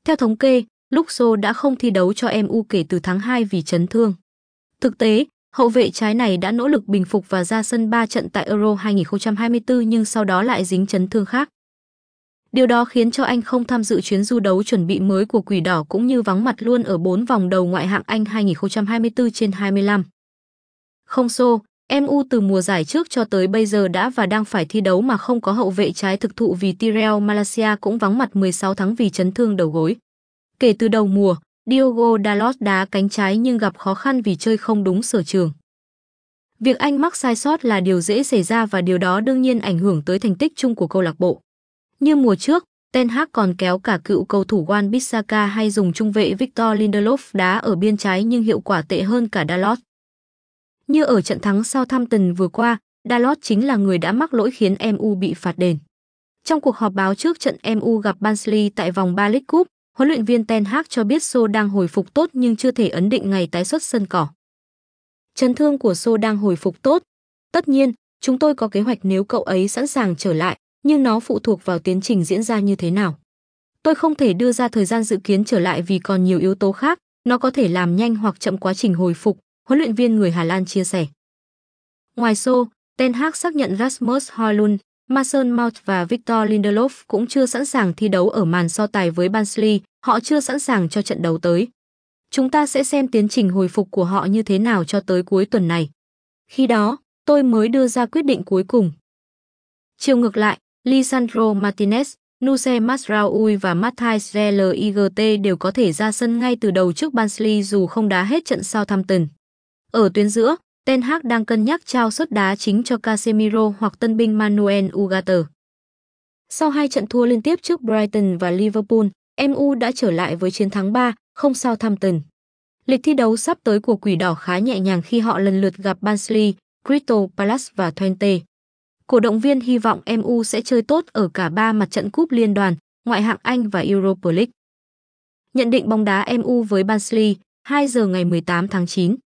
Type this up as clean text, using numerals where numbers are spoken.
Theo thống kê, Luke Shaw đã không thi đấu cho MU kể từ tháng 2 vì chấn thương. Thực tế, hậu vệ trái này đã nỗ lực bình phục và ra sân 3 trận tại Euro 2024 nhưng sau đó lại dính chấn thương khác. Điều đó khiến cho anh không tham dự chuyến du đấu chuẩn bị mới của Quỷ Đỏ cũng như vắng mặt luôn ở 4 vòng đầu ngoại hạng Anh 2024/25. Không Shaw, MU từ mùa giải trước cho tới bây giờ đã và đang phải thi đấu mà không có hậu vệ trái thực thụ vì Tyrell Malaysia cũng vắng mặt 16 tháng vì chấn thương đầu gối. Kể từ đầu mùa, Diogo Dalot đá cánh trái nhưng gặp khó khăn vì chơi không đúng sở trường. Việc anh mắc sai sót là điều dễ xảy ra và điều đó đương nhiên ảnh hưởng tới thành tích chung của câu lạc bộ. Như mùa trước, Ten Hag còn kéo cả cựu cầu thủ Wan-Bissaka hay dùng trung vệ Victor Lindelof đá ở biên trái nhưng hiệu quả tệ hơn cả Dalot. Như ở trận thắng Southampton vừa qua, Dalot chính là người đã mắc lỗi khiến MU bị phạt đền. Trong cuộc họp báo trước trận MU gặp Barnsley tại vòng 3 League Cup, huấn luyện viên Ten Hag cho biết Shaw đang hồi phục tốt nhưng chưa thể ấn định ngày tái xuất sân cỏ. Chấn thương của Shaw đang hồi phục tốt. Tất nhiên, chúng tôi có kế hoạch nếu cậu ấy sẵn sàng trở lại, nhưng nó phụ thuộc vào tiến trình diễn ra như thế nào. Tôi không thể đưa ra thời gian dự kiến trở lại vì còn nhiều yếu tố khác, nó có thể làm nhanh hoặc chậm quá trình hồi phục, huấn luyện viên người Hà Lan chia sẻ. Ngoài Shaw, Ten Hag xác nhận Rasmus Højlund, Mason Mount và Victor Lindelof cũng chưa sẵn sàng thi đấu ở màn so tài với Barnsley, họ chưa sẵn sàng cho trận đấu tới. Chúng ta sẽ xem tiến trình hồi phục của họ như thế nào cho tới cuối tuần này. Khi đó, tôi mới đưa ra quyết định cuối cùng. Chiều ngược lại, Lisandro Martinez, Nuse Mazraoui và Matthijs de Ligt đều có thể ra sân ngay từ đầu trước Barnsley dù không đá hết trận Southampton. Ở tuyến giữa, Ten Hag đang cân nhắc trao suất đá chính cho Casemiro hoặc tân binh Manuel Ugarte. Sau 2 trận thua liên tiếp trước Brighton và Liverpool, MU đã trở lại với chiến thắng 3-0 Southampton. Lịch thi đấu sắp tới của Quỷ Đỏ khá nhẹ nhàng khi họ lần lượt gặp Barnsley, Crystal Palace và Twente. Cổ động viên hy vọng MU sẽ chơi tốt ở cả 3 mặt trận cúp liên đoàn, ngoại hạng Anh và Europa League. Nhận định bóng đá MU với Barnsley, 2 giờ ngày 18 tháng 9.